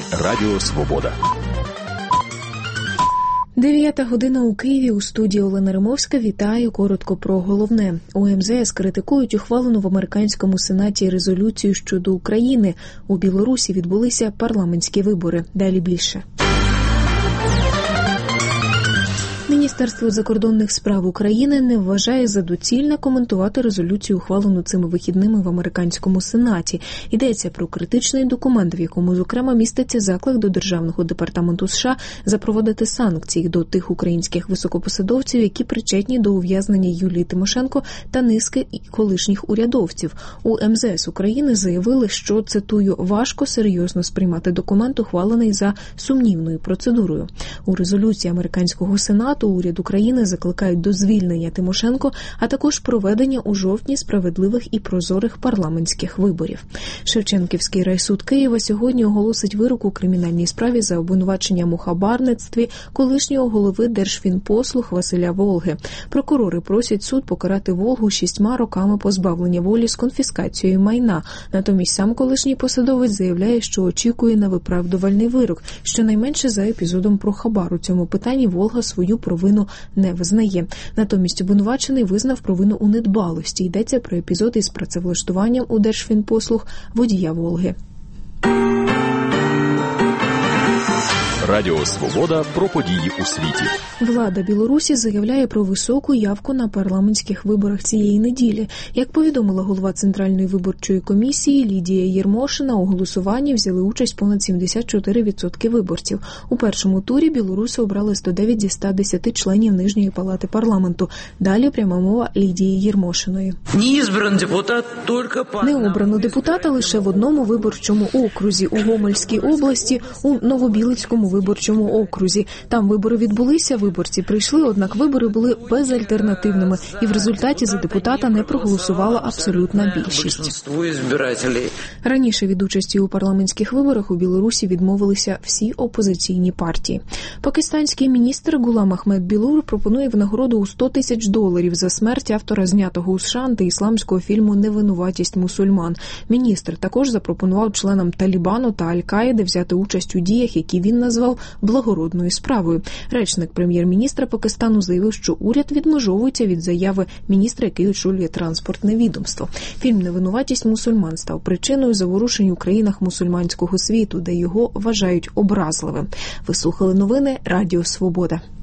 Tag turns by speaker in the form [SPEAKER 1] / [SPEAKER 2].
[SPEAKER 1] Радіо Свобода.
[SPEAKER 2] 9 година у Києві. У студії Олена Римовська. Вітаю. Коротко про головне. У МЗС критикують ухвалену в американському Сенаті резолюцію щодо України. У Білорусі відбулися парламентські вибори. Далі більше. Міністерство закордонних справ України не вважає за доцільне коментувати резолюцію, ухвалену цими вихідними в американському Сенаті. Йдеться про критичний документ, в якому, зокрема, міститься заклик до Державного департаменту США запровадити санкції до тих українських високопосадовців, які причетні до ув'язнення Юлії Тимошенко та низки колишніх урядовців. У МЗС України заявили, що, цитую, «важко серйозно сприймати документ, ухвалений за сумнівною процедурою». У резолюції американського Сенату уряд України закликають до звільнення Тимошенко, а також проведення у жовтні справедливих і прозорих парламентських виборів. Шевченківський райсуд Києва сьогодні оголосить вирок у кримінальній справі за обвинуваченням у хабарництві колишнього голови Держфінпослуг Василя Волги. Прокурори просять суд покарати Волгу 6 роками позбавлення волі з конфіскацією майна. Натомість сам колишній посадовець заявляє, що очікує на виправдувальний вирок. Щонайменше за епізодом про хабар. У цьому питанні Волга свою провину не визнає. Натомість обвинувачений визнав провину у недбалості. Йдеться про епізод із працевлаштуванням у Держфінпослуг водія Волги.
[SPEAKER 1] Радіо Свобода про події у світі.
[SPEAKER 2] Влада Білорусі заявляє про високу явку на парламентських виборах цієї неділі. Як повідомила голова Центральної виборчої комісії Лідія Єрмошина, у голосуванні взяли участь понад 74% виборців. У першому турі білоруси обрали 109 зі 110 членів Нижньої палати парламенту. Далі пряма мова Лідії Єрмошиної. Не обрано депутата лише в одному виборчому окрузі – у Гомельській області, у Новобілицькому виборчому окрузі. Там вибори відбулися, виборці прийшли, однак вибори були безальтернативними, і в результаті за депутата не проголосувала абсолютна більшість. Раніше від участі у парламентських виборах у Білорусі відмовилися всі опозиційні партії. Пакистанський міністр Гулам Ахмед Білур пропонує винагороду у $100 000 за смерть автора знятого у США антиісламського фільму «Невинуватість мусульман». Міністр також запропонував членам Талібану та Аль-Каїди взяти участь у діях, які він назвав благородною справою. Речник прем'єр-міністра Пакистану заявив, що уряд відмежовується від заяви міністра, який очолює транспортне відомство. Фільм «Невинуватість мусульман» став причиною заворушень у країнах мусульманського світу, де його вважають образливим. Ви слухали новини Радіо Свобода.